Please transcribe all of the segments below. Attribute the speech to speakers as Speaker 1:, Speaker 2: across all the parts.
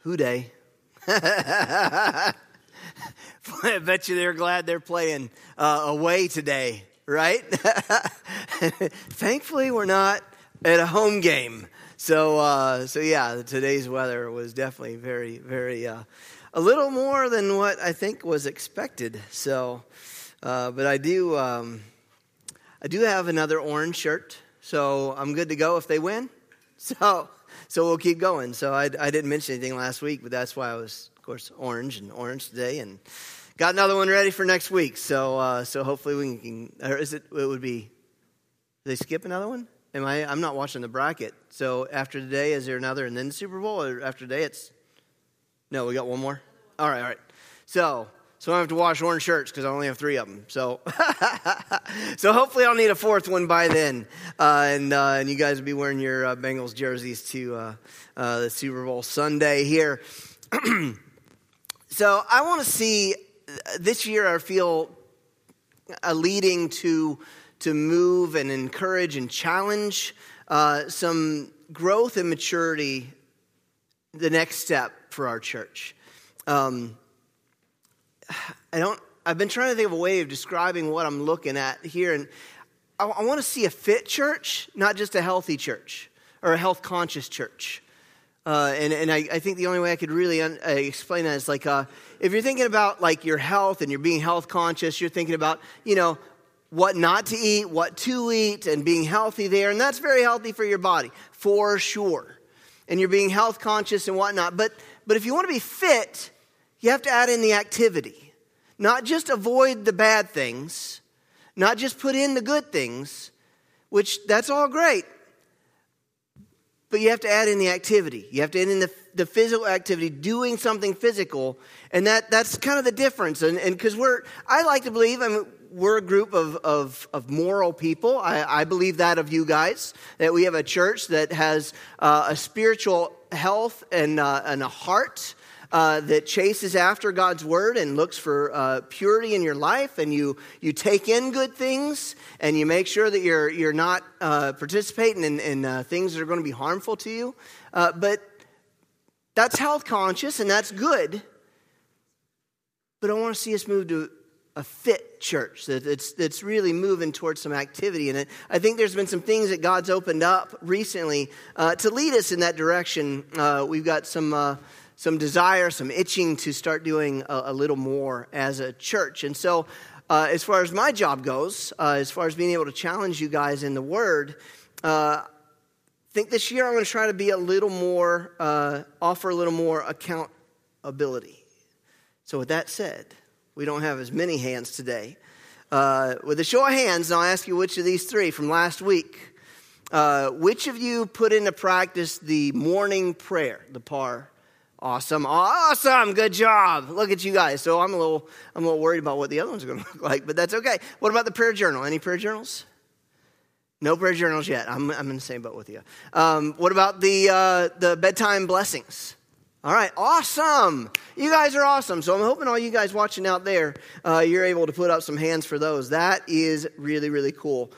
Speaker 1: Who Dey. I bet you they're glad they're playing away today, right? Thankfully, we're not at a home game. So yeah, today's weather was definitely very, very, a little more than what I think was expected. So, but I do have another orange shirt, so I'm good to go if they win. So we'll keep going. So I didn't mention anything last week, but that's why I was, of course, orange today, and got another one ready for next week. So hopefully we can. Or it would be? Did they skip another one? I'm not watching the bracket. So after today, is there another and then the Super Bowl? Or after today, no, we got one more? All right. So I don't have to wash orange shirts because I only have 3 of them. So hopefully I'll need a 4th one by then. And you guys will be wearing your Bengals jerseys to the Super Bowl Sunday here. So I want to see, this year I feel a leading to move and encourage and challenge some growth and maturity, the next step for our church. I've been trying to think of a way of describing what I'm looking at here, and I want to see a fit church, not just a healthy church or a health-conscious church. And I think the only way I could really explain that is like if you're thinking about like your health and you're being health-conscious, you're thinking about, what not to eat, what to eat, and being healthy there. And that's very healthy for your body, for sure. And you're being health conscious and whatnot. But if you want to be fit, you have to add in the activity. Not just avoid the bad things, not just put in the good things, which that's all great. But you have to add in the activity. You have to add in the physical activity, doing something physical. And that's kind of the difference. And because I like to believe, we're a group of moral people. I believe that of you guys, that we have a church that has a spiritual health and a heart that chases after God's word and looks for purity in your life, and you take in good things, and you make sure that you're not participating in things that are going to be harmful to you. But that's health conscious, and that's good. But I want to see us move to a fit church that's really moving towards some activity. And I think there's been some things that God's opened up recently to lead us in that direction. We've got some desire, some itching to start doing a little more as a church. And so as far as my job goes, as far as being able to challenge you guys in the Word, I think this year I'm going to try to be a little more, offer a little more accountability. So with that said, we don't have as many hands today. With a show of hands, I'll ask you which of these 3 from last week, which of you put into practice the morning prayer, the PAR? Awesome, good job. Look at you guys. So I'm a little worried about what the other ones are going to look like, but that's okay. What about the prayer journal? Any prayer journals? No prayer journals yet. I'm in the same boat with you. What about the bedtime blessings? All right, awesome. You guys are awesome. So I'm hoping all you guys watching out there, you're able to put up some hands for those. That is really, really cool.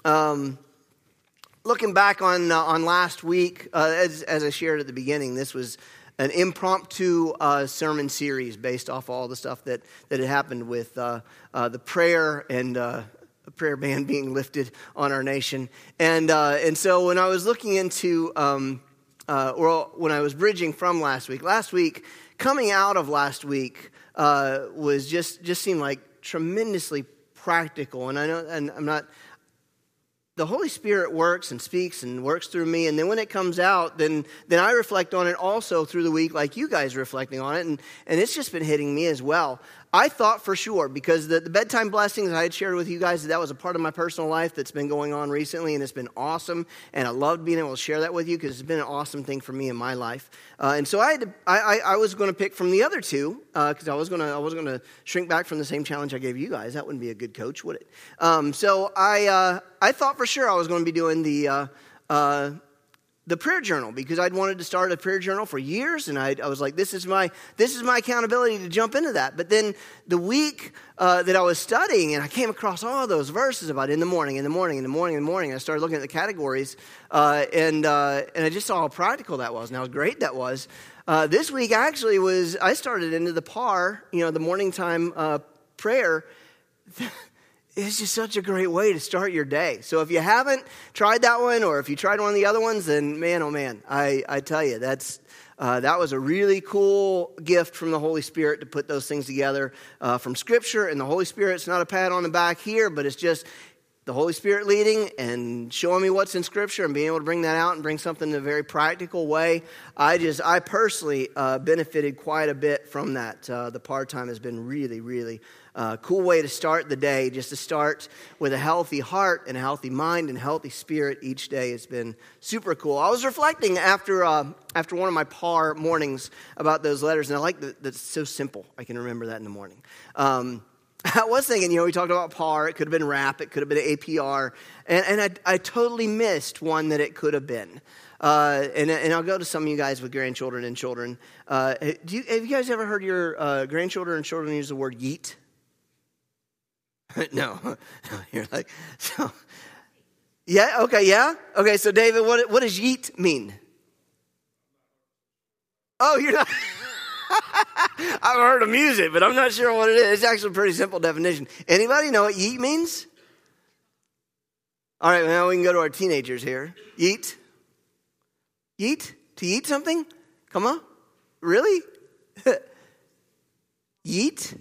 Speaker 1: Looking back on last week, as I shared at the beginning, this was an impromptu sermon series based off all the stuff that had happened with the prayer and a prayer ban being lifted on our nation. And so when I was looking into when I was bridging from last week, coming out of last week was just seemed like tremendously practical. And I know, and I'm not, the Holy Spirit works and speaks and works through me. And then when it comes out, then I reflect on it also through the week, like you guys reflecting on it. And it's just been hitting me as well. I thought for sure, because the bedtime blessings I had shared with you guys, that was a part of my personal life that's been going on recently, and it's been awesome. And I loved being able to share that with you because it's been an awesome thing for me in my life. And so I was going to pick from the other 2 because I wasn't going to shrink back from the same challenge I gave you guys. That wouldn't be a good coach, would it? So I thought for sure I was going to be doing the prayer journal, because I'd wanted to start a prayer journal for years, and I was like, this is my accountability to jump into that. But then the week that I was studying, and I came across all those verses about in the morning. I started looking at the categories, and I just saw how practical that was and how great that was. This week actually I started into the PAR, the morning time prayer. It's just such a great way to start your day. So if you haven't tried that one, or if you tried one of the other ones, then man, oh man, I tell you, that was a really cool gift from the Holy Spirit to put those things together from Scripture. And the Holy Spirit's not a pat on the back here, but it's just the Holy Spirit leading and showing me what's in Scripture and being able to bring that out and bring something in a very practical way. I personally benefited quite a bit from that. The PAR time has been really, really cool way to start the day, just to start with a healthy heart and a healthy mind and a healthy spirit each day. Has been super cool. I was reflecting after one of my PAR mornings about those letters, and I like that it's so simple. I can remember that in the morning. I was thinking, we talked about PAR. It could have been RAP. It could have been APR. And I totally missed one that it could have been. And I'll go to some of you guys with grandchildren and children. Have you guys ever heard your grandchildren and children use the word yeet? No. You're like, so. Yeah? Okay, yeah? Okay, so David, what does yeet mean? Oh, you're not... I've heard of music, but I'm not sure what it is. It's actually a pretty simple definition. Anybody know what yeet means? All right, now we can go to our teenagers here. Yeet? Yeet? To yeet something? Come on. Really? Yeet?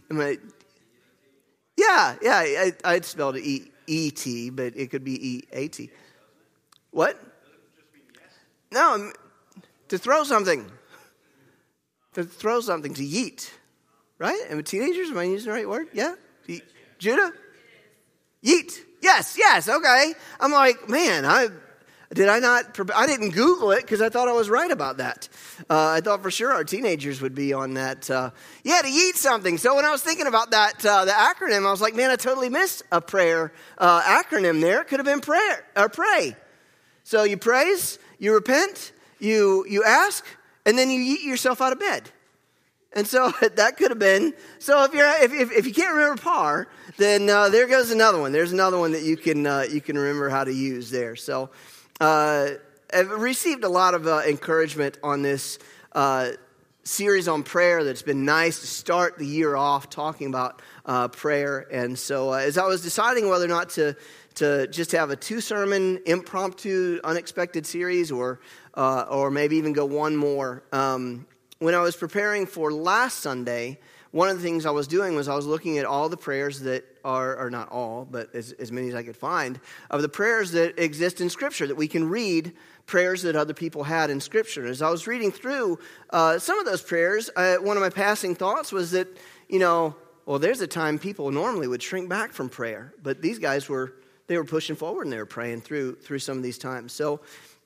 Speaker 1: Yeah, I'd spelled it E-E-T, but it could be E-A-T. What? No, to throw something. To throw something, to yeet, right? And teenagers, am I using the right word? Yeah? Judah? Yeet. Yes, okay. I'm like, man, I didn't Google it because I thought I was right about that. I thought for sure our teenagers would be on that. To yeet something. So when I was thinking about that, the acronym, I was like, man, I totally missed a prayer acronym there. It could have been pray. So you praise, you repent, you ask, and then you yeet yourself out of bed. And so that could have been. So if you can't remember PAR, then there goes another one. There's another one that you can remember how to use there. So I've received a lot of encouragement on this series on prayer. That's been nice to start the year off talking about prayer. And so as I was deciding whether or not to just have a 2-sermon impromptu unexpected series or maybe even go one more. When I was preparing for last Sunday, one of the things I was doing was I was looking at all the prayers that are not all, but as many as I could find, of the prayers that exist in Scripture, that we can read prayers that other people had in Scripture. As I was reading through some of those prayers, one of my passing thoughts was that, there's a time people normally would shrink back from prayer, but these guys were pushing forward and they were praying through some of these times. So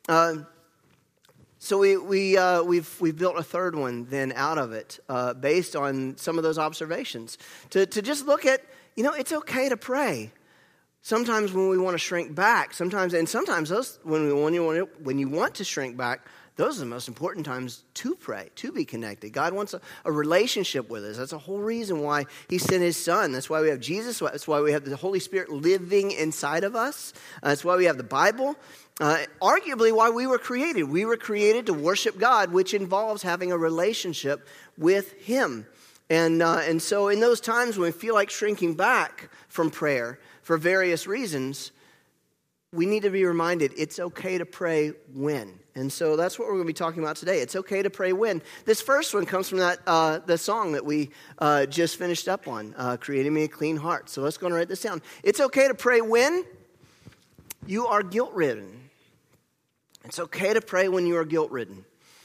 Speaker 1: we've built a third one then out of it, based on some of those observations. To just look at, it's okay to pray. Sometimes when we want to shrink back, sometimes those when you want to shrink back, those are the most important times to pray, to be connected. God wants a relationship with us. That's the whole reason why He sent His Son. That's why we have Jesus. That's why we have the Holy Spirit living inside of us. That's why we have the Bible. Arguably why we were created. We were created to worship God, which involves having a relationship with Him. And so in those times when we feel like shrinking back from prayer for various reasons, we need to be reminded it's okay to pray when. And so that's what we're going to be talking about today. It's okay to pray when. This first one comes from the song that we just finished up on, Creating Me a Clean Heart. So let's go and write this down. It's okay to pray when you are guilt-ridden. It's okay to pray when you are guilt-ridden.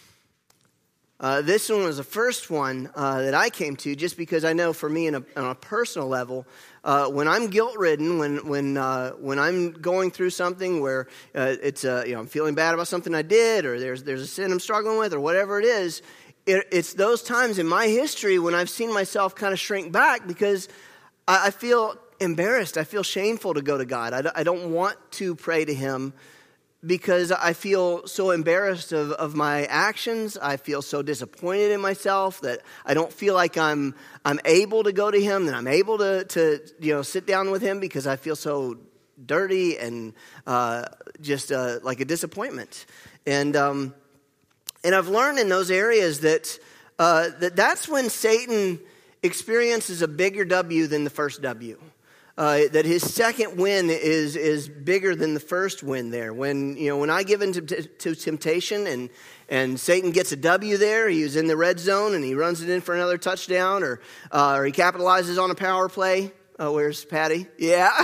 Speaker 1: This one was the first one that I came to, just because I know for me on a personal level, when I'm guilt-ridden, when I'm going through something where I'm feeling bad about something I did, or there's a sin I'm struggling with, or whatever it is, it's those times in my history when I've seen myself kind of shrink back because I feel embarrassed. I feel shameful to go to God. I don't want to pray to Him, because I feel so embarrassed of my actions. I feel so disappointed in myself that I don't feel like I'm able to go to Him, that I'm able to sit down with Him, because I feel so dirty and just like a disappointment. And And I've learned in those areas that that's when Satan experiences a bigger W than the first W. That his second win is bigger than the first win there. When I give in to temptation and Satan gets a W there, he was in the red zone and he runs it in for another touchdown, or he capitalizes on a power play. Where's Patty? Yeah.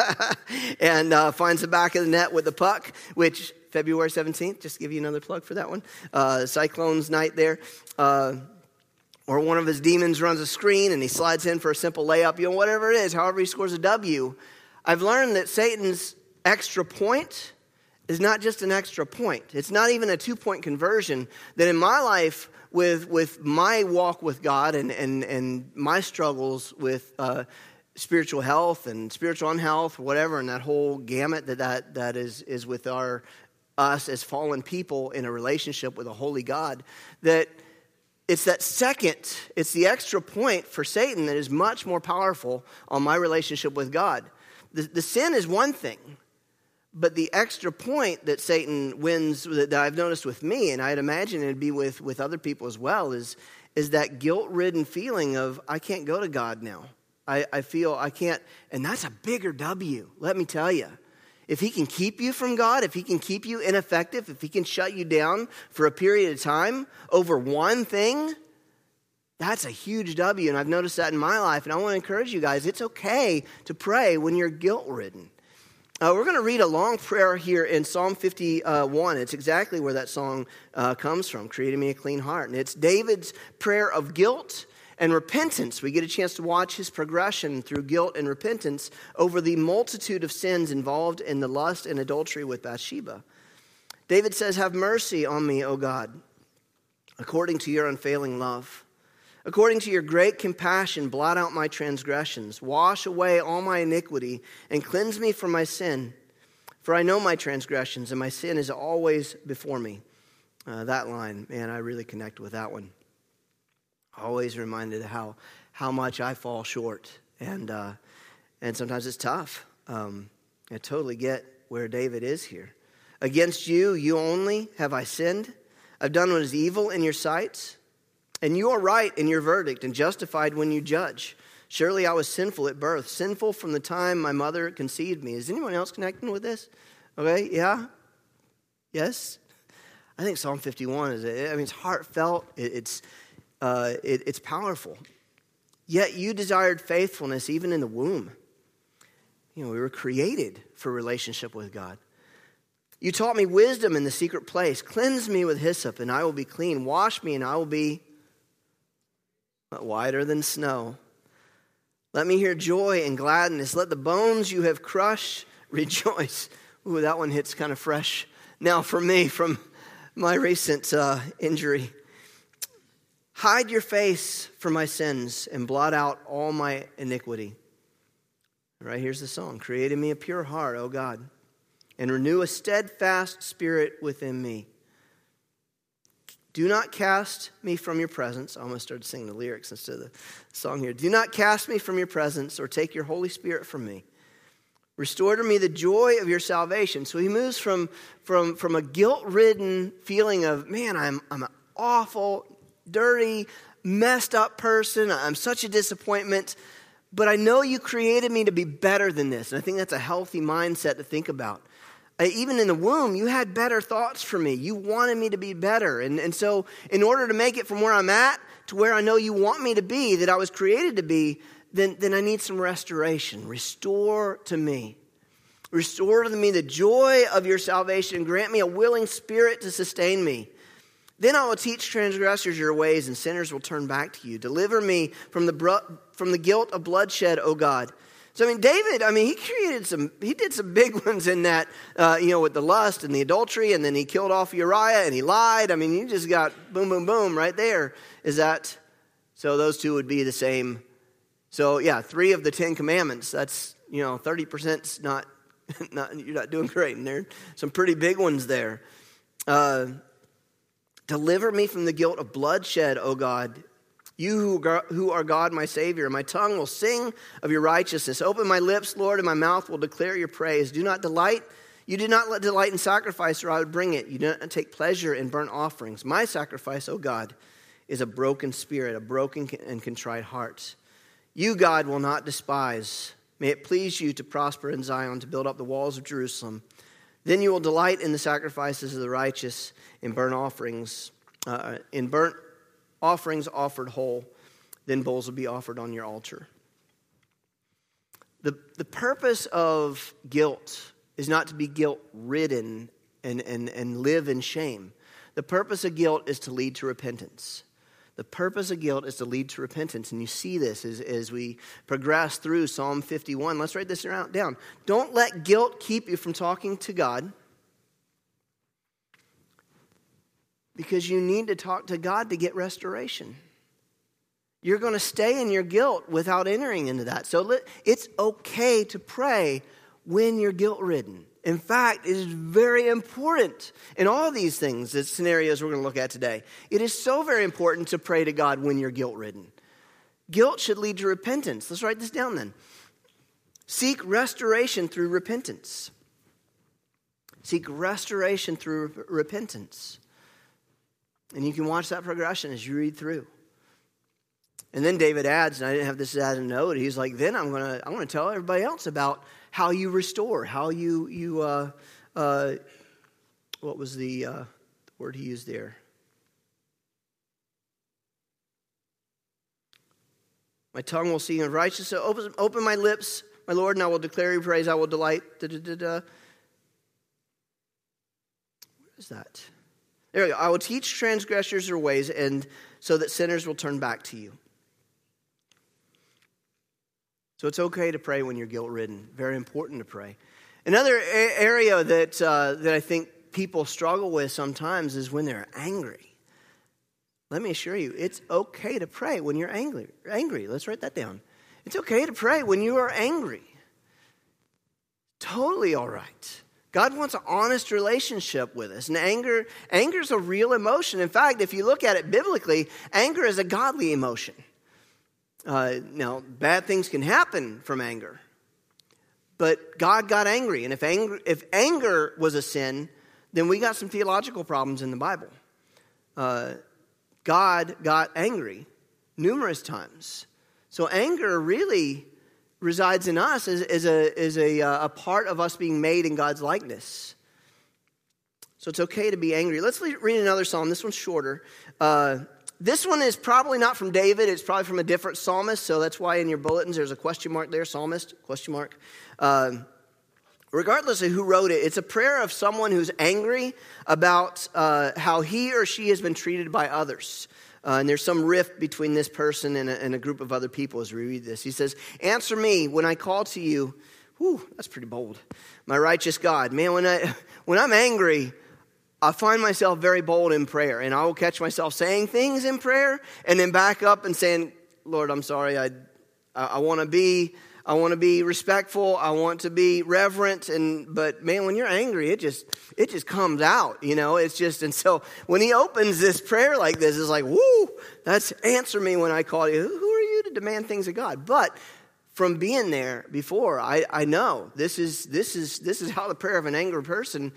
Speaker 1: And finds the back of the net with the puck, which February 17th, just to give you another plug for that one. Cyclones night there. Or one of his demons runs a screen and he slides in for a simple layup, whatever it is, however he scores a W. I've learned that Satan's extra point is not just an extra point. It's not even a 2-point conversion. That in my life, with my walk with God and my struggles with spiritual health and spiritual unhealth, whatever, and that whole gamut that is with us as fallen people in a relationship with a holy God, that it's the extra point for Satan that is much more powerful on my relationship with God. The sin is one thing, but the extra point that Satan wins, that I've noticed with me, and I'd imagine it'd be with other people as well, is that guilt-ridden feeling of, I can't go to God now. I feel I can't, and that's a bigger W, let me tell you. If he can keep you from God, if he can keep you ineffective, if he can shut you down for a period of time over one thing, that's a huge W. And I've noticed that in my life. And I want to encourage you guys, it's okay to pray when you're guilt-ridden. We're going to read a long prayer here in Psalm 51. It's exactly where that song comes from, Create in Me a Clean Heart. And it's David's prayer of guilt and repentance. We get a chance to watch his progression through guilt and repentance over the multitude of sins involved in the lust and adultery with Bathsheba. David says, have mercy on me, O God, according to your unfailing love. According to your great compassion, blot out my transgressions. Wash away all my iniquity and cleanse me from my sin. For I know my transgressions and my sin is always before me. That line, man, I really connect with that one. Always reminded how much I fall short, and sometimes it's tough. I totally get where David is here. Against you, you only have I sinned. I've done what is evil in your sight, and you are right in your verdict and justified when you judge. Surely I was sinful at birth, sinful from the time my mother conceived me. Is anyone else connecting with this? Okay, yeah, yes. I think Psalm 51 it's heartfelt. It's powerful. Yet you desired faithfulness even in the womb. We were created for relationship with God. You taught me wisdom in the secret place. Cleanse me with hyssop and I will be clean. Wash me and I will be whiter than snow. Let me hear joy and gladness. Let the bones you have crushed rejoice. Ooh, that one hits kind of fresh now for me from my recent injury. Hide your face from my sins and blot out all my iniquity. Right, here's the song. Create in me a pure heart, O God, and renew a steadfast spirit within me. Do not cast me from your presence. I almost started singing the lyrics instead of the song here. Do not cast me from your presence or take your Holy Spirit from me. Restore to me the joy of your salvation. So he moves from a guilt-ridden feeling of, man, I'm an awful, dirty, messed up person. I'm such a disappointment. But I know you created me to be better than this. And I think that's a healthy mindset to think about. Even in the womb, you had better thoughts for me. You wanted me to be better. And so in order to make it from where I'm at to where I know you want me to be, that I was created to be, then I need some restoration. Restore to me. Restore to me the joy of your salvation. Grant me a willing spirit to sustain me. Then I will teach transgressors your ways, and sinners will turn back to you. Deliver me from the guilt of bloodshed, O God. So, David, he did some big ones in that, with the lust and the adultery, and then he killed off Uriah, and he lied. You just got boom, boom, boom right there. So those two would be the same. So, 3 of the 10 commandments, that's, 30%'s not, you're not doing great. And there are some pretty big ones there. Deliver me from the guilt of bloodshed, O God. You who are God, my Savior. My tongue will sing of your righteousness. Open my lips, Lord, and my mouth will declare your praise. Do not delight You did not delight in sacrifice, or I would bring it. You did not take pleasure in burnt offerings. My sacrifice, O God, is a broken spirit, a broken and contrite heart. You, God, will not despise. May it please you to prosper in Zion, to build up the walls of Jerusalem. Then you will delight in the sacrifices of the righteous, in burnt offerings offered whole. Then bulls will be offered on your altar. The purpose of guilt is not to be guilt-ridden and live in shame. The purpose of guilt is to lead to repentance. The purpose of guilt is to lead to repentance. And you see this as we progress through Psalm 51. Let's write this down. Don't let guilt keep you from talking to God, because you need to talk to God to get restoration. You're going to stay in your guilt without entering into that. So it's okay to pray when you're guilt-ridden. In fact, it is very important in all these things, the scenarios we're going to look at today. It is so very important to pray to God when you're guilt-ridden. Guilt should lead to repentance. Let's write this down then. Seek restoration through repentance. Seek restoration through repentance. And you can watch that progression as you read through. And then David adds, and I didn't have this as a note, he's like, then I'm going to tell everybody else about how you restore, how you what was the word he used there? My tongue will sing of righteousness. So open my lips, my Lord, and I will declare your praise. I will delight. Where is that? There we go. I will teach transgressors your ways, and so that sinners will turn back to you. So it's okay to pray when you're guilt-ridden. Very important to pray. Another area that I think people struggle with sometimes is when they're angry. Let me assure you, it's okay to pray when you're angry. Let's write that down. It's okay to pray when you are angry. Totally all right. God wants an honest relationship with us. And anger is a real emotion. In fact, if you look at it biblically, anger is a godly emotion. Now, bad things can happen from anger. But God got angry. And if anger was a sin, then we got some theological problems in the Bible. God got angry numerous times. So anger really resides in us as a part of us being made in God's likeness. So it's okay to be angry. Let's read another psalm. This one's shorter. This one is probably not from David. It's probably from a different psalmist. So that's why in your bulletins there's a question mark there, psalmist, question mark. Regardless of who wrote it, it's a prayer of someone who's angry about how he or she has been treated by others. And there's some rift between this person and a group of other people as we read this. He says, answer me when I call to you. Whew, that's pretty bold. My righteous God. Man, when I'm angry, I find myself very bold in prayer, and I will catch myself saying things in prayer and then back up and saying, Lord, I'm sorry. I want to be respectful. I want to be reverent. But man, when you're angry, it just comes out, it's just, and so when he opens this prayer like this, it's like, woo, that's answer me when I call you. Who are you to demand things of God? But from being there before, I know this is how the prayer of an angry person,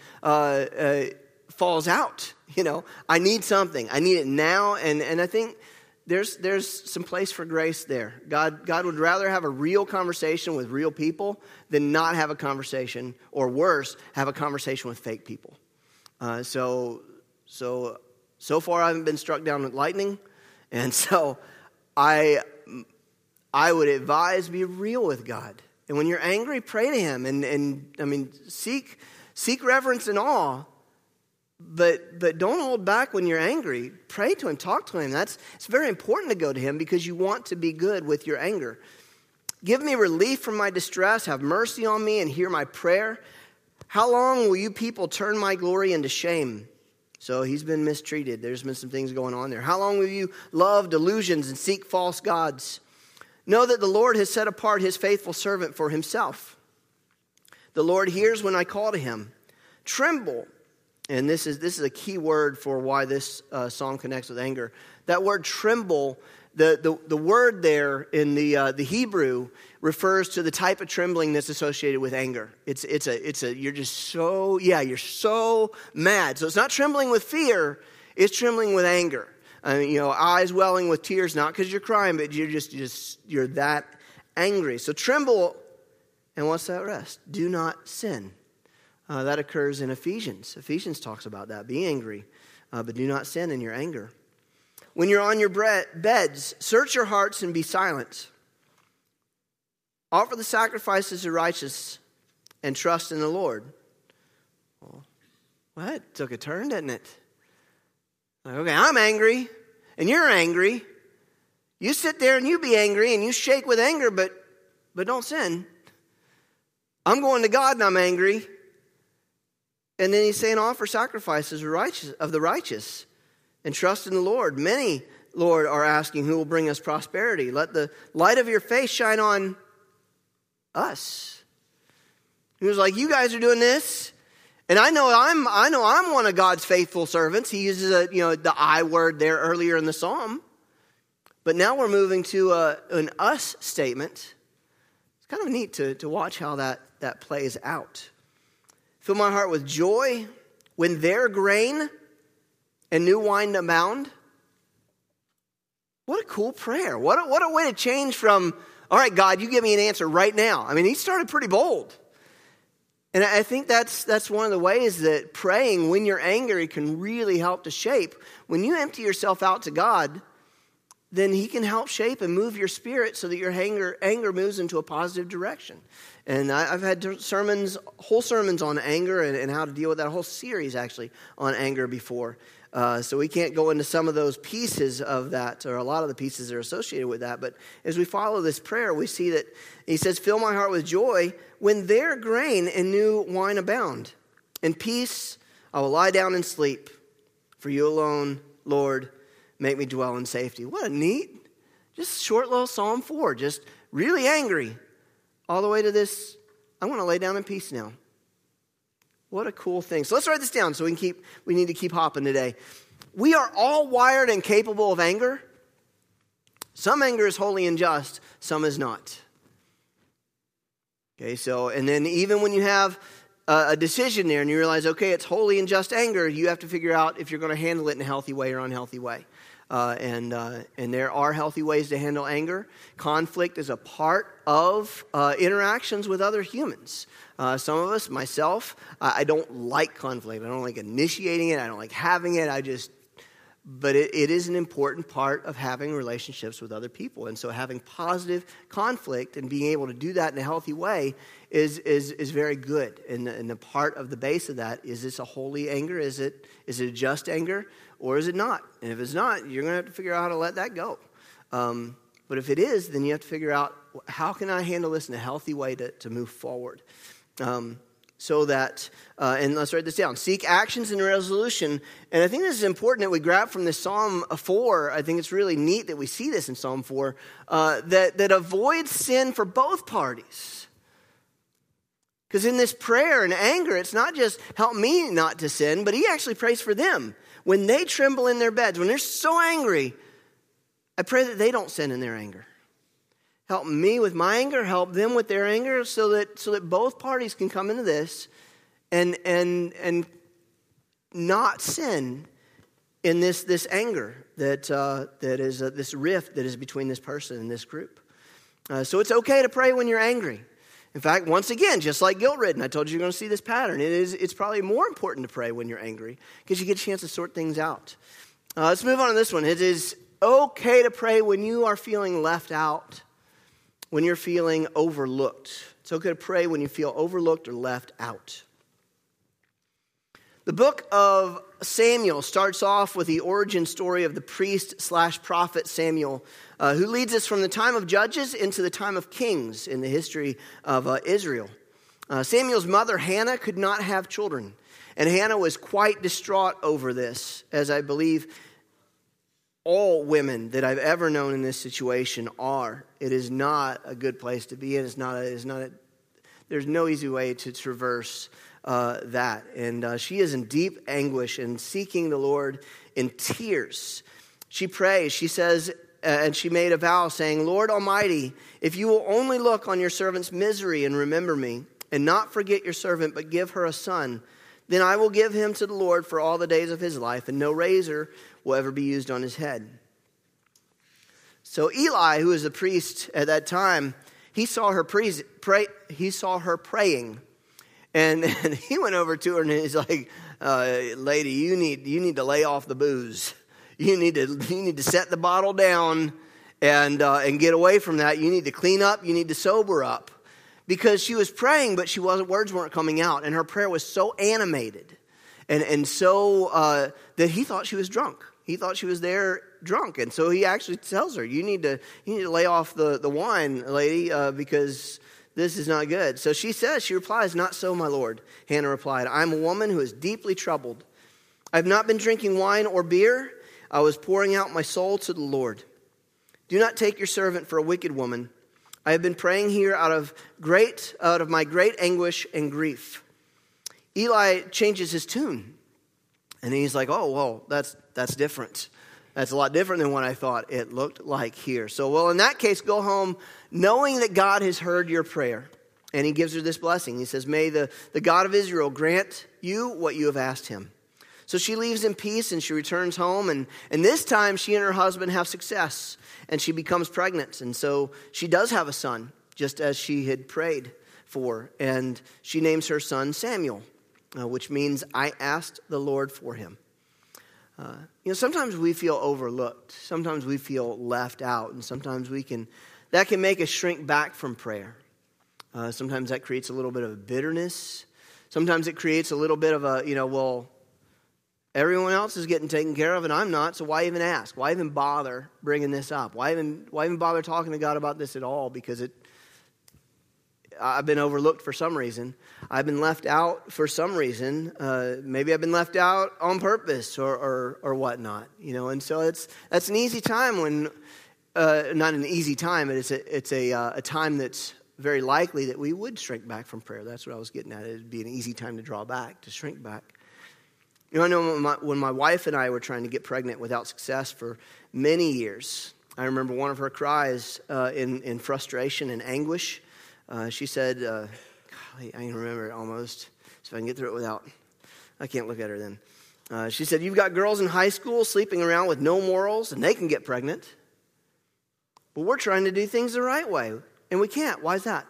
Speaker 1: falls out. I need something. I need it now. And I think there's some place for grace there. God would rather have a real conversation with real people than not have a conversation, or worse, have a conversation with fake people. So far I haven't been struck down with lightning. And so I would advise be real with God. And when you're angry, pray to him and seek reverence and awe. But don't hold back when you're angry. Pray to him. Talk to him. It's very important to go to him because you want to be good with your anger. Give me relief from my distress. Have mercy on me and hear my prayer. How long will you people turn my glory into shame? So he's been mistreated. There's been some things going on there. How long will you love delusions and seek false gods? Know that the Lord has set apart his faithful servant for himself. The Lord hears when I call to him. Tremble. And this is a key word for why this psalm connects with anger. That word tremble The word there in the Hebrew refers to the type of trembling that's associated with anger. You're just so, you're so mad. So it's not trembling with fear, it's trembling with anger. I mean, eyes welling with tears, not because you're crying, but you're that angry. So tremble, and what's that rest? Do not sin. That occurs in Ephesians. Ephesians talks about that. Be angry, but do not sin in your anger. When you're on your beds, search your hearts and be silent. Offer the sacrifices of righteous and trust in the Lord. Well, that took a turn, didn't it? Okay, I'm angry, and you're angry. You sit there and you be angry, and you shake with anger, but don't sin. I'm going to God and I'm angry. And then he's saying, offer sacrifices of the righteous and trust in the Lord. Many, Lord, are asking who will bring us prosperity. Let the light of your face shine on us. He was like, you guys are doing this. And I know I'm one of God's faithful servants. He uses the I word there earlier in the psalm. But now we're moving to an us statement. It's kind of neat to watch how that plays out. Fill my heart with joy when their grain and new wine abound. What a cool prayer. What a way to change from, all right, God, you give me an answer right now. I mean, he started pretty bold. And I think that's one of the ways that praying when you're angry can really help to shape. When you empty yourself out to God, then he can help shape and move your spirit so that your anger moves into a positive direction. And I've had whole sermons on anger and how to deal with that, whole series actually on anger before. So we can't go into some of those pieces of that, or a lot of the pieces that are associated with that. But as we follow this prayer, we see that he says, fill my heart with joy when their grain and new wine abound. In peace, I will lie down and sleep. For you alone, Lord, make me dwell in safety. What a neat, just short little Psalm 4. Just really angry. All the way to this, I want to lay down in peace now. What a cool thing. So let's write this down so we need to keep hopping today. We are all wired and capable of anger. Some anger is holy and just, some is not. Okay, so, and then even when you have a decision there and you realize, okay, it's holy and just anger, you have to figure out if you're going to handle it in a healthy way or unhealthy way. And there are healthy ways to handle anger. Conflict is a part of interactions with other humans. Some of us, myself, I don't like conflict. I don't like initiating it. I don't like having it. But it is an important part of having relationships with other people. And so having positive conflict and being able to do that in a healthy way is very good. And the part of the base of that, is this a holy anger? Is it a just anger? Or is it not? And if it's not, you're going to have to figure out how to let that go. But if it is, then you have to figure out, how can I handle this in a healthy way to move forward? So that, and let's write this down, seek actions and resolution. And I think this is important that we grab from this Psalm 4. I think it's really neat that we see this in Psalm 4, that avoids sin for both parties. Because in this prayer and anger, it's not just help me not to sin, but he actually prays for them. When they tremble in their beds, when they're so angry, I pray that they don't sin in their anger. Help me with my anger, help them with their anger, so that both parties can come into this and not sin in this anger that is this rift that is between this person and this group. So it's okay to pray when you're angry. In fact, once again, just like guilt-ridden, I told you you're going to see this pattern. It's probably more important to pray when you're angry because you get a chance to sort things out. Let's move on to this one. It is okay to pray when you are feeling left out, when you're feeling overlooked. It's okay to pray when you feel overlooked or left out. The book of Samuel starts off with the origin story of the priest/prophet Samuel, who leads us from the time of judges into the time of kings in the history of Israel. Samuel's mother, Hannah, could not have children, and Hannah was quite distraught over this, as I believe all women that I've ever known in this situation are. It is not a good place to be in. There's no easy way to traverse that. And she is in deep anguish and seeking the Lord in tears. She prays. She says, and she made a vow saying, Lord Almighty, if you will only look on your servant's misery and remember me, and not forget your servant, but give her a son, then I will give him to the Lord for all the days of his life, and no razor will ever be used on his head. So Eli, who was the priest at that time, he saw her praying, and he went over to her and he's like, "Lady, you need to lay off the booze. You need to set the bottle down and get away from that. You need to clean up. You need to sober up." Because she was praying, but words weren't coming out, and her prayer was so animated, and so that he thought she was drunk. He thought she was there drunk, and so he actually tells her, "You need to lay off the wine, lady, because this is not good." So she replies, "Not so, my lord." Hannah replied, "I am a woman who is deeply troubled. I have not been drinking wine or beer. I was pouring out my soul to the Lord. Do not take your servant for a wicked woman. I have been praying here out of my great anguish and grief." Eli changes his tune, and he's like, "Oh, well, that's different. That's a lot different than what I thought it looked like here. So, well, in that case, go home knowing that God has heard your prayer." And he gives her this blessing. He says, "May the God of Israel grant you what you have asked him." So she leaves in peace and she returns home. And this time she and her husband have success. And she becomes pregnant. And so she does have a son, just as she had prayed for. And she names her son Samuel, which means "I asked the Lord for him." Sometimes we feel overlooked. Sometimes we feel left out. And sometimes that can make us shrink back from prayer. Sometimes that creates a little bit of bitterness. Sometimes it creates a little bit of well, everyone else is getting taken care of and I'm not, so why even ask? Why even bother bringing this up? Why even bother talking to God about this at all? Because I've been overlooked for some reason. I've been left out for some reason. Maybe I've been left out on purpose or whatnot. And so that's an easy time when, not an easy time, but it's a time that's very likely that we would shrink back from prayer. That's what I was getting at. It'd be an easy time to draw back, to shrink back. I know when my wife and I were trying to get pregnant without success for many years, I remember one of her cries in frustration and anguish. She said, golly, I can remember it almost, so if I can get through it without, I can't look at her then. She said, "You've got girls in high school sleeping around with no morals, and they can get pregnant. But we're trying to do things the right way, and we can't. Why is that?"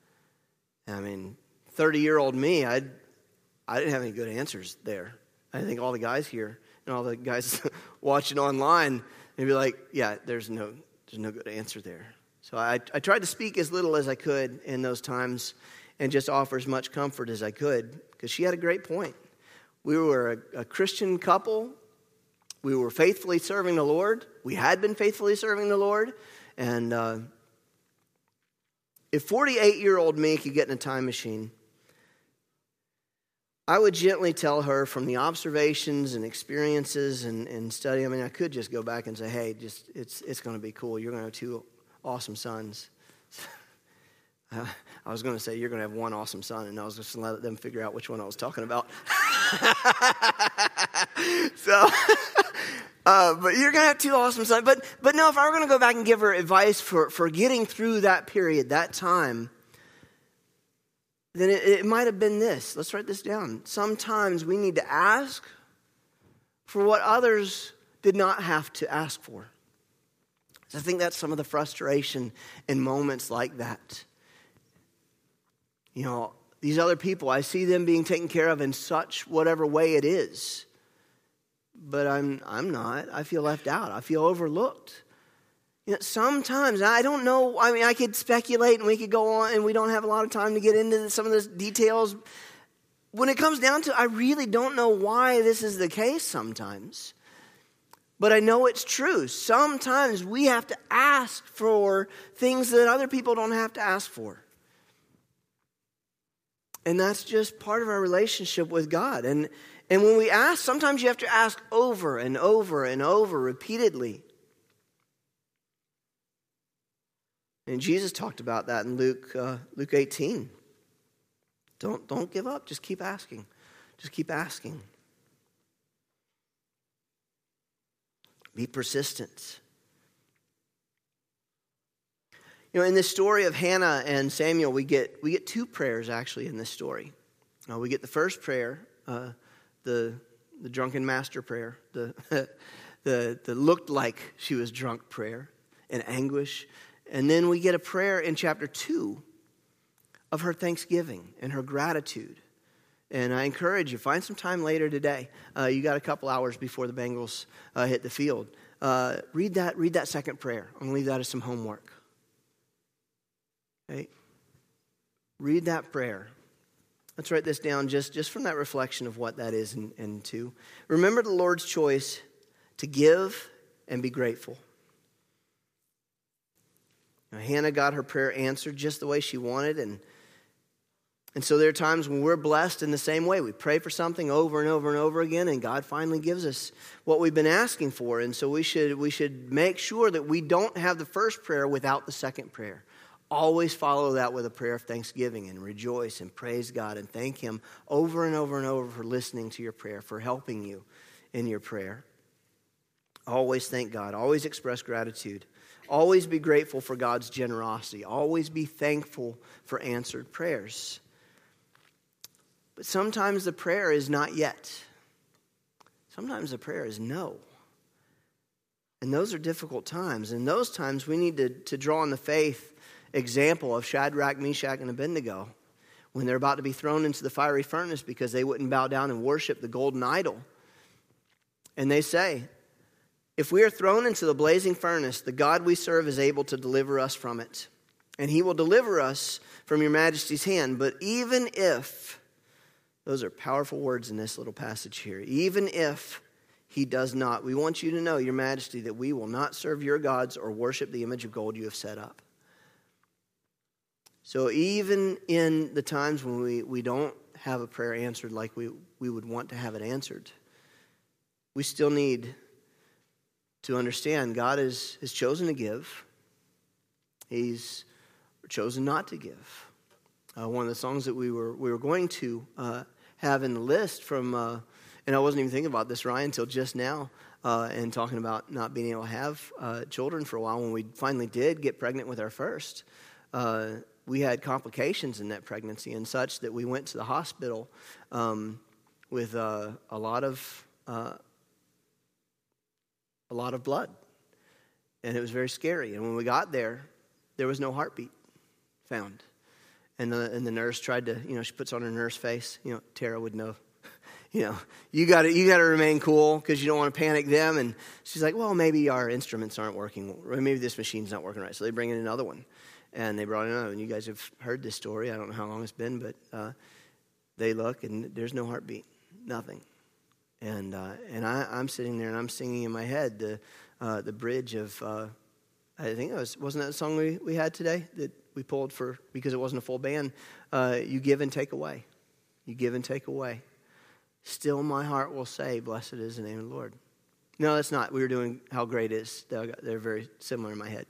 Speaker 1: 30-year-old me, I didn't have any good answers there. I think all the guys here and all the guys watching online, they'd be like, "Yeah, there's no good answer there." So I tried to speak as little as I could in those times and just offer as much comfort as I could, because she had a great point. We were a Christian couple. We were faithfully serving the Lord. We had been faithfully serving the Lord. And if 48-year-old me could get in a time machine, I would gently tell her from the observations and experiences and study. I could just go back and say, "Hey, it's going to be cool. You're going to have 2 awesome sons." I was going to say, "You're going to have 1 awesome son," and I was just going to let them figure out which one I was talking about. But you're going to have 2 awesome sons. But no, if I were going to go back and give her advice for getting through that period, that time, then it might have been this. Let's write this down. Sometimes we need to ask for what others did not have to ask for. So I think that's some of the frustration in moments like that. These other people, I see them being taken care of in such whatever way it is. But I'm not. I feel left out. I feel overlooked. Sometimes, I don't know, I could speculate and we could go on, and we don't have a lot of time to get into some of the details. When it comes down to, I really don't know why this is the case sometimes. But I know it's true. Sometimes we have to ask for things that other people don't have to ask for. And that's just part of our relationship with God. And when we ask, sometimes you have to ask over and over and over repeatedly. And Jesus talked about that in Luke 18. Don't give up. Just keep asking. Just keep asking. Be persistent. In this story of Hannah and Samuel, we get two prayers actually in this story. We get the first prayer, the drunken master prayer, the looked like she was drunk prayer in anguish. And then we get a prayer in chapter 2 of her thanksgiving and her gratitude. And I encourage you, find some time later today. You got a couple hours before the Bengals hit the field. Read that second prayer. I'm going to leave that as some homework. Okay? Read that prayer. Let's write this down just from that reflection of what that is and two. Remember the Lord's choice to give and be grateful. Now, Hannah got her prayer answered just the way she wanted, and so there are times when we're blessed in the same way. We pray for something over and over and over again, and God finally gives us what we've been asking for. And so we should make sure that we don't have the first prayer without the second prayer. Always follow that with a prayer of thanksgiving and rejoice and praise God and thank Him over and over and over for listening to your prayer, for helping you in your prayer. Always thank God. Always express gratitude. Always be grateful for God's generosity. Always be thankful for answered prayers. But sometimes the prayer is not yet. Sometimes the prayer is no. And those are difficult times. In those times, we need to draw on the faith example of Shadrach, Meshach, and Abednego when they're about to be thrown into the fiery furnace because they wouldn't bow down and worship the golden idol. And they say, if we are thrown into the blazing furnace, the God we serve is able to deliver us from it. And He will deliver us from your majesty's hand. But even if, those are powerful words in this little passage here, even if He does not, we want you to know, your majesty, that we will not serve your gods or worship the image of gold you have set up. So even in the times when we don't have a prayer answered like we would want to have it answered, we still need to understand God has chosen to give. He's chosen not to give. One of the songs that we were going to have in the list from, and I wasn't even thinking about this, Ryan, until just now, and talking about not being able to have children for a while. When we finally did get pregnant with our first, we had complications in that pregnancy and such that we went to the hospital with a lot of blood, and it was very scary. And when we got there was no heartbeat found. And the nurse tried to, she puts on her nurse face. Tara would know. You got to remain cool because you don't want to panic them. And she's like, well, maybe our instruments aren't working, or maybe this machine's not working right. So they bring in another one. And they brought in another one. You guys have heard this story. I don't know how long it's been, but they look, and there's no heartbeat, nothing. And I'm sitting there, and I'm singing in my head the bridge of, I think wasn't that the song we had today that we pulled for, because it wasn't a full band, you give and take away. You give and take away. Still my heart will say, blessed is the name of the Lord. No, that's not. We were doing How Great Is. They're very similar in my head.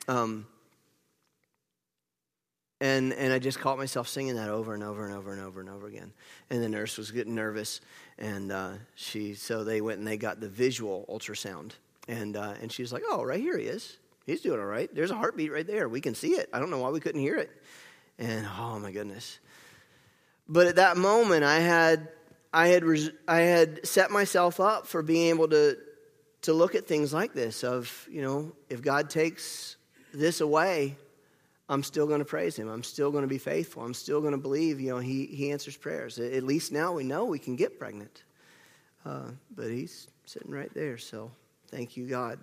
Speaker 1: And I just caught myself singing that over and over and over and over and over again. And the nurse was getting nervous, and so they went and they got the visual ultrasound, and she was like, "Oh, right here he is. He's doing all right. There's a heartbeat right there. We can see it. I don't know why we couldn't hear it." And oh my goodness! But at that moment, I had set myself up for being able to look at things like this. Of if God takes this away, I'm still going to praise Him. I'm still going to be faithful. I'm still going to believe, He answers prayers. At least now we know we can get pregnant. But He's sitting right there, so thank you, God.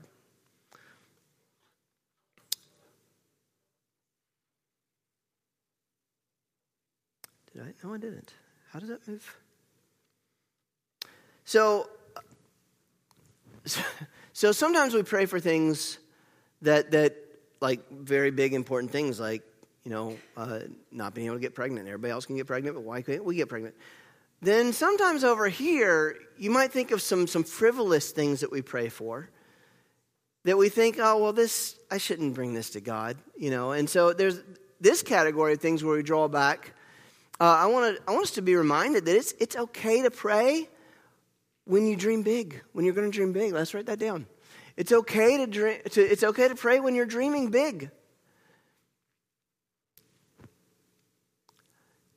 Speaker 1: Did I? No, I didn't. How did that move? So sometimes we pray for things that like very big, important things, like, not being able to get pregnant. Everybody else can get pregnant, but why can't we get pregnant? Then sometimes over here, you might think of some frivolous things that we pray for, that we think, oh, well, I shouldn't bring this to God, And so there's this category of things where we draw back. I want us to be reminded that it's okay to pray when you dream big, when you're going to dream big. Let's write that down. It's okay to pray when you're dreaming big.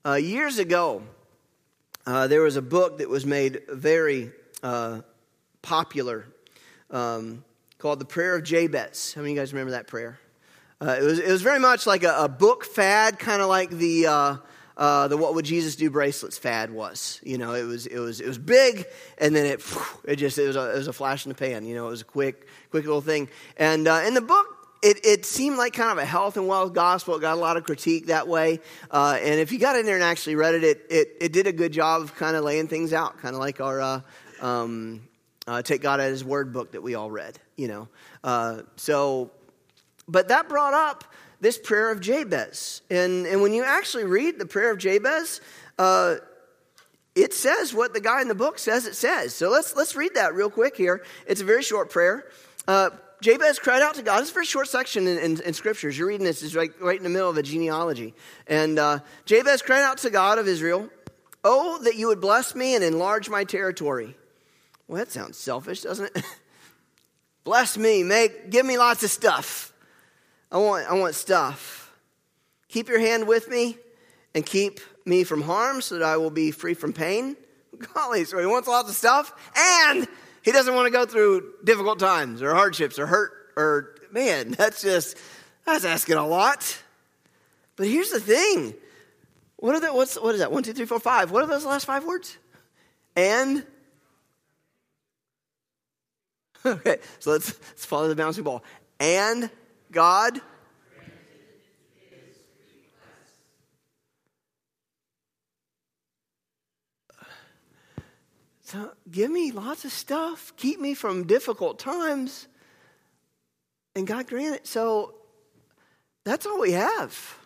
Speaker 1: Years ago, there was a book that was made very popular called The Prayer of Jabez. How many of you guys remember that prayer? It was very much like a book fad, kind of like the What Would Jesus Do bracelets fad was. You know, it was big, and then it was a flash in the pan. You know, it was a quick little thing. And in the book, it seemed like kind of a health and wealth gospel. It got a lot of critique that way. And if you got in there and actually read it, it did a good job of kind of laying things out, kind of like our Take God at His Word book that we all read. You know, but that brought up this prayer of Jabez. And when you actually read the prayer of Jabez, it says what the guy in the book says it says. So let's read that real quick here. It's a very short prayer. Jabez cried out to God. It's a very short section in Scriptures. You're reading this. It's right in the middle of a genealogy. And Jabez cried out to God of Israel, "Oh, that you would bless me and enlarge my territory." Well, that sounds selfish, doesn't it? Bless me. Give me lots of stuff. I want stuff. Keep your hand with me and keep me from harm so that I will be free from pain. Golly, so he wants lots of stuff and he doesn't want to go through difficult times or hardships or hurt or, man, that's asking a lot. But here's the thing. What is that? 1, 2, 3, 4, 5. What are those last 5 words? And? Okay, so let's follow the bouncing ball. And God so give me lots of stuff, keep me from difficult times, and God grant it. So that's all we have.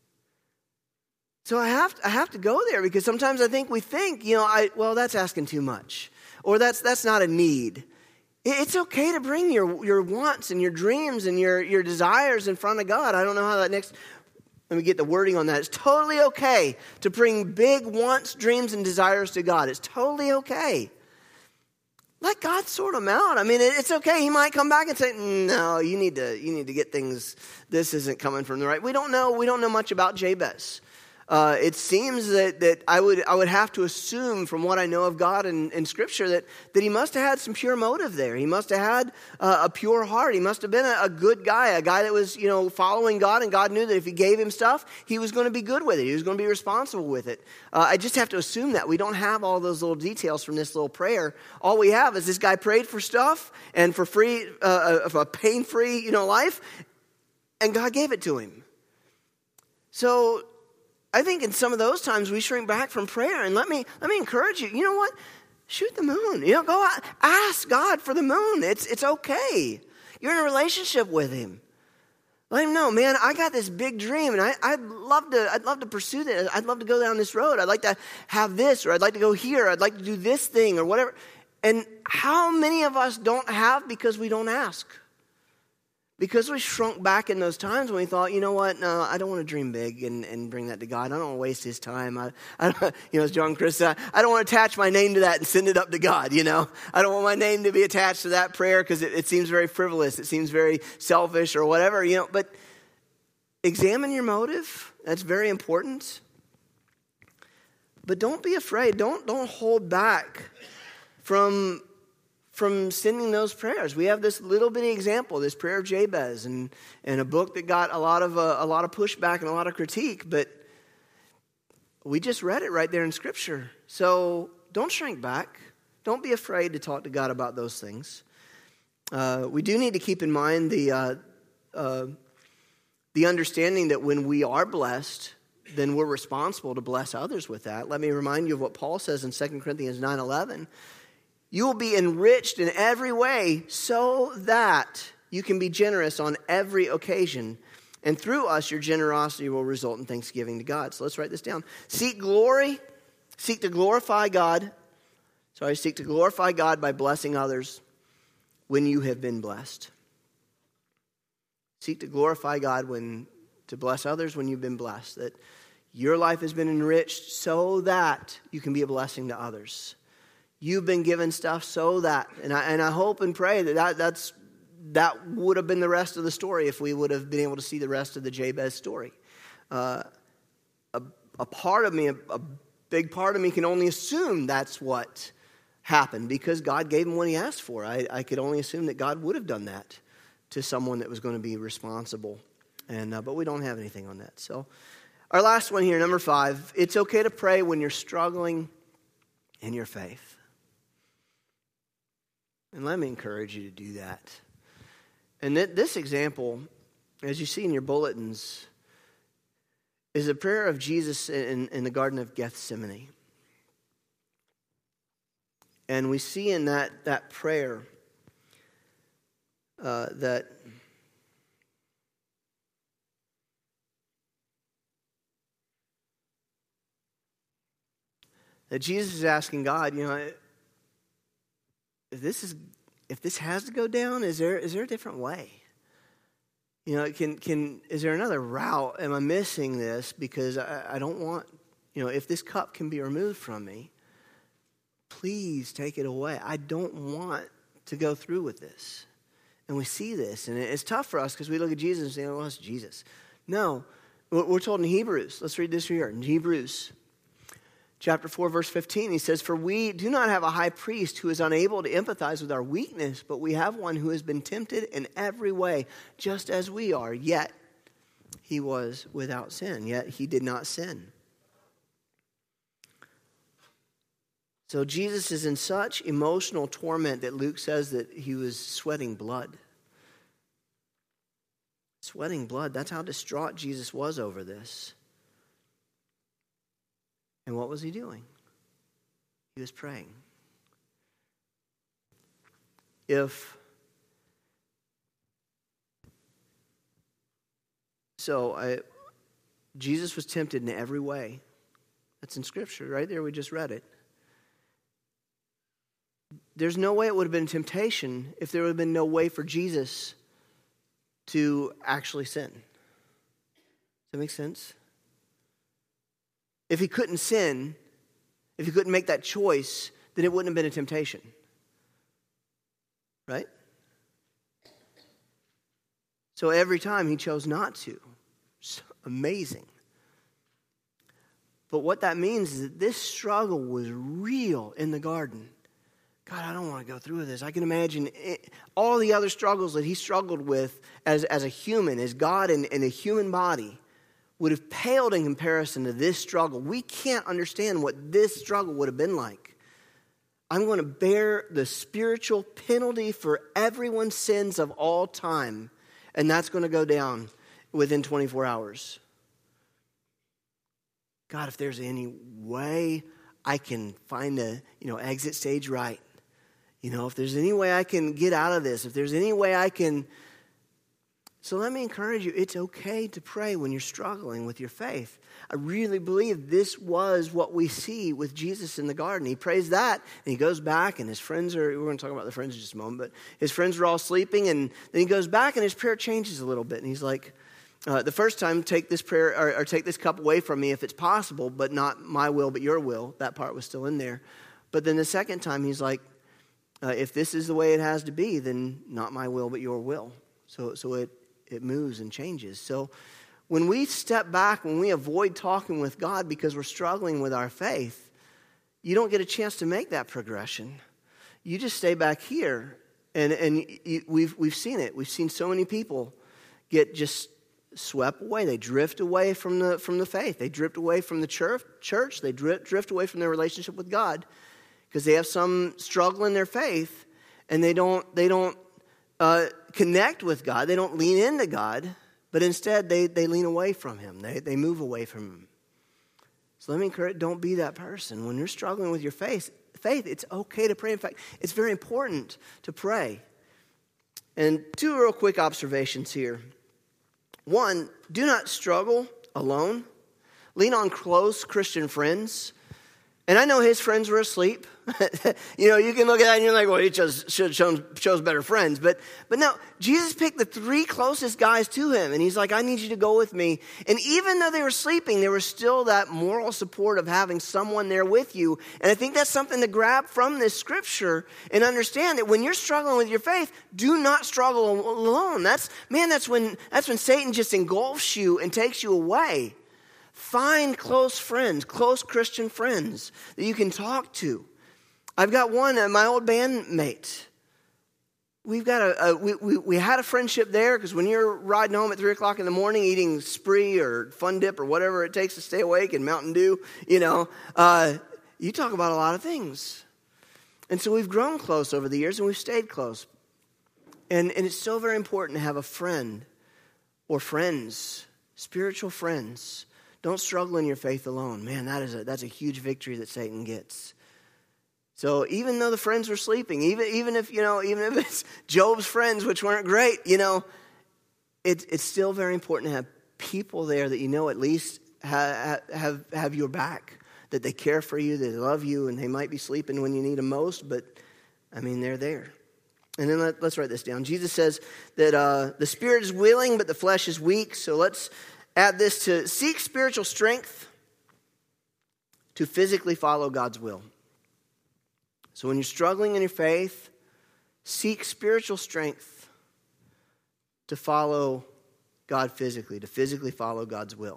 Speaker 1: So I have to go there because sometimes we think, that's asking too much, or that's not a need. It's okay to bring your wants and your dreams and your desires in front of God. I don't know how that let me get the wording on that. It's totally okay to bring big wants, dreams, and desires to God. It's totally okay. Let God sort them out. I mean, it's okay. He might come back and say, "No, you need to get things. This isn't coming from the right." We don't know much about Jabez. It seems that I would have to assume from what I know of God in Scripture that he must have had some pure motive there. He must have had a pure heart. He must have been a good guy, a guy that was following God, and God knew that if He gave him stuff, he was going to be good with it. He was going to be responsible with it. I just have to assume that. We don't have all those little details from this little prayer. All we have is this guy prayed for stuff and for free, for a pain-free life, and God gave it to him. So I think in some of those times we shrink back from prayer. And let me encourage you. You know what? Shoot the moon. Go out, ask God for the moon. It's okay. You're in a relationship with Him. Let Him know, man, I got this big dream, and I'd love to pursue this. I'd love to go down this road. I'd like to have this, or I'd like to go here. I'd like to do this thing, or whatever. And how many of us don't have because we don't ask? Because we shrunk back in those times when we thought, you know what, no, I don't want to dream big and bring that to God. I don't want to waste His time. I don't, as John Chris said, I don't want to attach my name to that and send it up to God, I don't want my name to be attached to that prayer because it seems very frivolous. It seems very selfish or whatever, But examine your motive. That's very important. But don't be afraid. Don't hold back from sending those prayers. We have this little bitty example, this prayer of Jabez, and a book that got a lot of pushback and a lot of critique, but we just read it right there in Scripture. So don't shrink back. Don't be afraid to talk to God about those things. We do need to keep in mind the understanding that when we are blessed, then we're responsible to bless others with that. Let me remind you of what Paul says in 2 Corinthians 9:11. You will be enriched in every way so that you can be generous on every occasion. And through us, your generosity will result in thanksgiving to God. So let's write this down. Seek to glorify God by blessing others when you have been blessed. Seek to glorify God to bless others when you've been blessed. That your life has been enriched so that you can be a blessing to others. You've been given stuff so that, and I hope and pray that would have been the rest of the story if we would have been able to see the rest of the Jabez story. A a part of me, a big part of me can only assume that's what happened because God gave him what he asked for. I could only assume that God would have done that to someone that was going to be responsible. But we don't have anything on that. So our last one here, number 5, it's okay to pray when you're struggling in your faith. And let me encourage you to do that. And this example, as you see in your bulletins, is a prayer of Jesus in the Garden of Gethsemane. And we see in that prayer that Jesus is asking God, if this has to go down, is there a different way? Is there another route? Am I missing this? Because I don't want, if this cup can be removed from me, please take it away. I don't want to go through with this. And we see this, and it's tough for us because we look at Jesus and say, well, it's Jesus. No, we're told in Hebrews. Let's read this here. In Hebrews chapter 4, verse 15, he says, "For we do not have a high priest who is unable to empathize with our weakness, but we have one who has been tempted in every way, just as we are. Yet he was without sin, yet he did not sin." So Jesus is in such emotional torment that Luke says that he was sweating blood. Sweating blood. That's how distraught Jesus was over this. And what was he doing? He was praying. Jesus was tempted in every way. That's in Scripture, right there. We just read it. There's no way it would have been temptation if there would have been no way for Jesus to actually sin. Does that make sense? If he couldn't sin, if he couldn't make that choice, then it wouldn't have been a temptation. Right? So every time he chose not to. It's amazing. But what that means is that this struggle was real in the garden. God, I don't want to go through with this. I can imagine all the other struggles that he struggled with as a human, as God in a human body, would have paled in comparison to this struggle. We can't understand what this struggle would have been like. I'm going to bear the spiritual penalty for everyone's sins of all time, and that's going to go down within 24 hours. God, if there's any way I can find the exit stage right, if there's any way I can get out of this, if there's any way I can. So let me encourage you, it's okay to pray when you're struggling with your faith. I really believe this was what we see with Jesus in the garden. He prays that, and he goes back, and his friends we're going to talk about the friends in just a moment, but his friends are all sleeping, and then he goes back, and his prayer changes a little bit, and he's like, the first time, take this prayer, or take this cup away from me if it's possible, but not my will, but your will. That part was still in there. But then the second time, he's like, if this is the way it has to be, then not my will, but your will. So it moves and changes. So when we step back, when we avoid talking with God because we're struggling with our faith, you don't get a chance to make that progression. You just stay back here, and we've seen it. We've seen so many people get just swept away. They drift away from the faith. They drift away from the church. They drift away from their relationship with God because they have some struggle in their faith, and they don't connect with God. They don't lean into God, but instead they lean away from him. They move away from him. So let me encourage, don't be that person. When you're struggling with your faith, it's okay to pray. In fact, it's very important to pray. And 2 real quick observations here. 1, do not struggle alone. Lean on close Christian friends. And I know his friends were asleep. You can look at that and you're like, well, he chose better friends. But no, Jesus picked the 3 closest guys to him. And he's like, I need you to go with me. And even though they were sleeping, there was still that moral support of having someone there with you. And I think that's something to grab from this scripture and understand that when you're struggling with your faith, do not struggle alone. That's when Satan just engulfs you and takes you away. Find close friends, close Christian friends that you can talk to. I've got one, my old bandmate. We've got we had a friendship there because when you're riding home at 3 o'clock in the morning eating Spree or Fun Dip or whatever it takes to stay awake and Mountain Dew, you talk about a lot of things. And so we've grown close over the years and we've stayed close. And it's so very important to have a friend or friends, spiritual friends. Don't struggle in your faith alone. Man, that's a huge victory that Satan gets. So even though the friends were sleeping, even if it's Job's friends, which weren't great, it's still very important to have people there that at least have your back, that they care for you, that they love you, and they might be sleeping when you need them most, but they're there. And then let's write this down. Jesus says that the spirit is willing, but the flesh is weak. So let's add this to seek spiritual strength to physically follow God's will. So when you're struggling in your faith, seek spiritual strength to follow God physically, to physically follow God's will.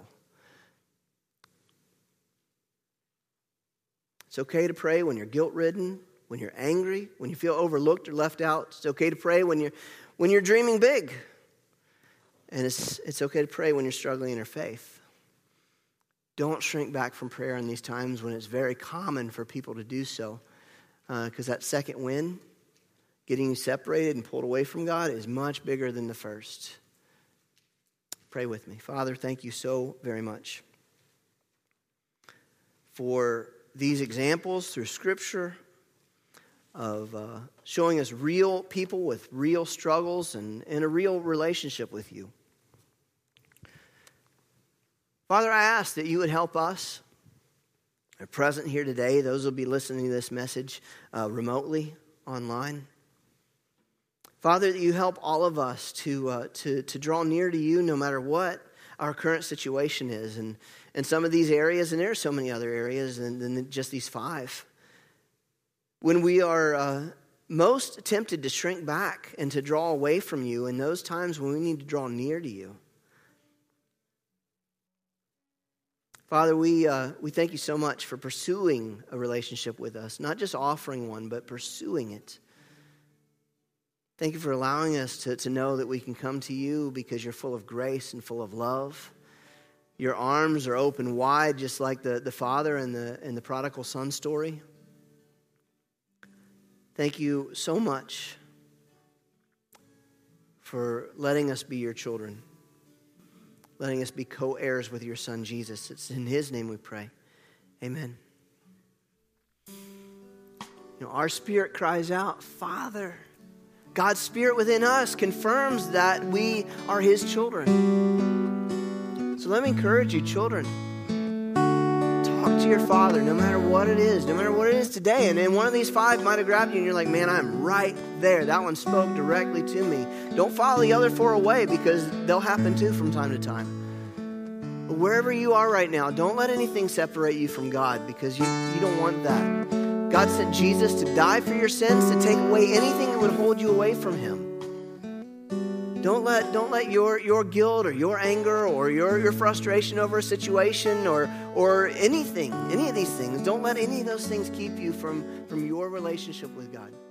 Speaker 1: It's okay to pray when you're guilt-ridden, when you're angry, when you feel overlooked or left out. It's okay to pray when you're dreaming big. And it's okay to pray when you're struggling in your faith. Don't shrink back from prayer in these times when it's very common for people to do so. Because that second wind, getting you separated and pulled away from God, is much bigger than the first. Pray with me. Father, thank you so very much for these examples through Scripture of showing us real people with real struggles and a real relationship with you. Father, I ask that you would help us. Are present here today, those will be listening to this message remotely, online. Father, that you help all of us to draw near to you no matter what our current situation is. And some of these areas, and there are so many other areas than just these 5. When we are most tempted to shrink back and to draw away from you in those times when we need to draw near to you. Father, we thank you so much for pursuing a relationship with us, not just offering one, but pursuing it. Thank you for allowing us to know that we can come to you because you're full of grace and full of love. Your arms are open wide, just like the father in the prodigal son story. Thank you so much for letting us be your children. Letting us be co-heirs with your Son, Jesus. It's in his name we pray. Amen. Our spirit cries out, Father. God's Spirit within us confirms that we are his children. So let me encourage you, children. Talk to your Father, no matter what it is today. And then one of these 5 might have grabbed you and you're like, man, I'm right there. That one spoke directly to me. Don't follow the other 4 away because they'll happen too from time to time. But wherever you are right now, don't let anything separate you from God because you don't want that. God sent Jesus to die for your sins, to take away anything that would hold you away from him. Don't let your guilt or your anger or your frustration over a situation or anything, any of these things, don't let any of those things keep you from your relationship with God.